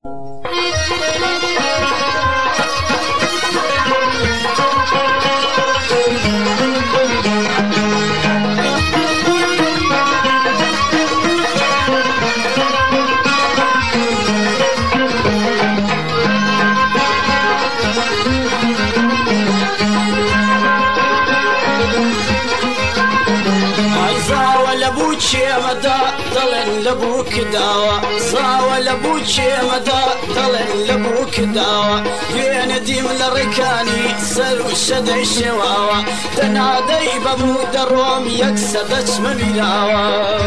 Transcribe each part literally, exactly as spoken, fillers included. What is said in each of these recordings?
دلن لبوك داوا صاوى لبوك مدى دلن لبوك داوا بين ديم لركاني سر وشد الشواوا تنادي بمود الروم يكسدت مبلاوا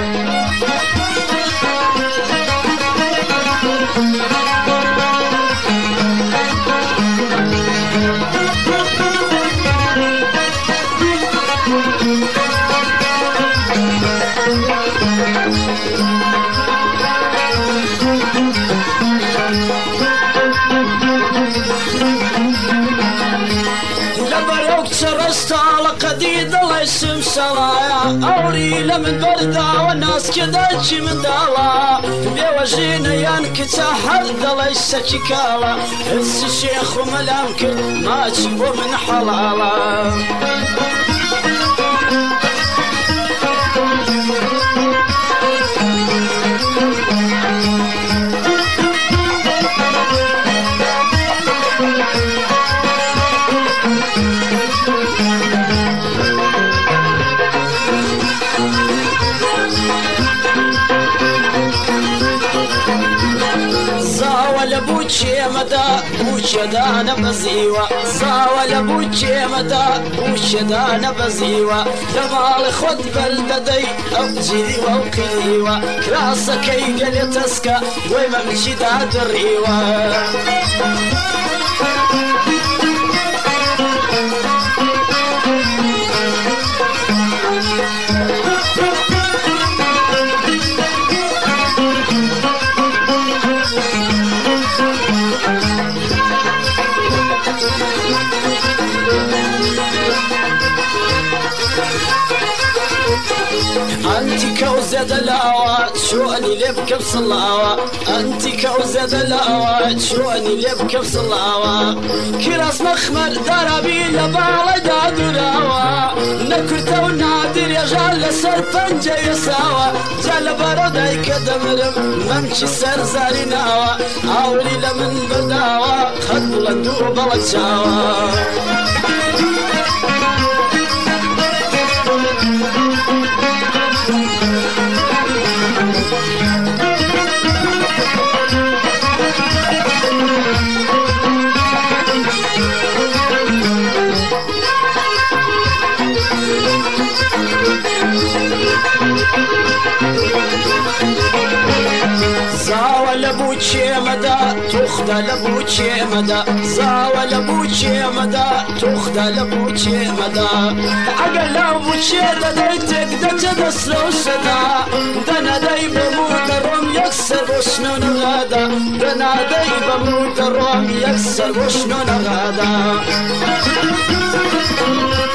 قديد الله يسم سرايا أوري لمن بردا والناس كذا من دالا بيوجينا ينكتا حرد الله يسكي كالا هس الشيخ وملامك ما تشبه من حلالا بوچه مدا بوچه دانا بزیوا زاول بوچه مدا بوچه دانا بزیوا دمال خود بلددی او جدی و قیوا کراسه کی گلتسکا وی ممشي داد الريوا أنت كوزة دلاوات شو أني لبك بصلاوة أنت كوزة دلاوات شو أني لبك بصلاوة كراس مخمر دربي لبالي دادراوة نكرت ونادر يا جال سرطنجة يساوة جال برداي كدمرم ممشي سرزاري ناوة أولي لمن بداوة خد لندو بلجاوة زاول بوچه مدا تخت لبوچه مدا زاول بوچه مدا تخت لبوچه مدا اگر لبوچه دای تک دچ دسلو صدا دنا دای بمود روم یکسر وشنو نغادا دنا دای بمود روم یکسر وشنو نغادا